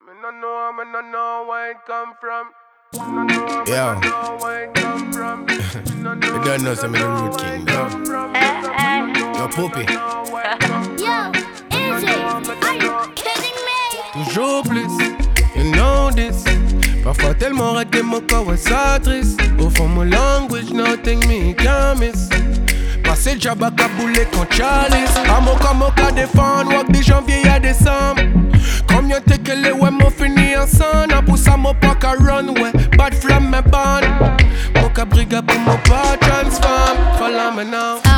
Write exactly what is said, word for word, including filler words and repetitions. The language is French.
Me no know, me no know where it come from. Me no know, me Yo. no know where it come from. Me no know, You don't know me some no of the know root where king, it no? come from. Me no know Yo, Poopy. where it come from. Yo, Izzy, are you kidding me? Toujours plus, you know this. Parfois tellement raté mon corps, ouais, ça triste. Au fond, mon language, nothing me can miss. Passer le jab à cabouler quand chalice. À mon cas, mon cas défendre, walk de janvier à décembre. Combien t'es que les ouais, m'ont fini ensemble. A pour ça, mon pas qu'à run, ouais. Bad flamme, me ban. Mon cas briga pour mon pas transform. Follow me now.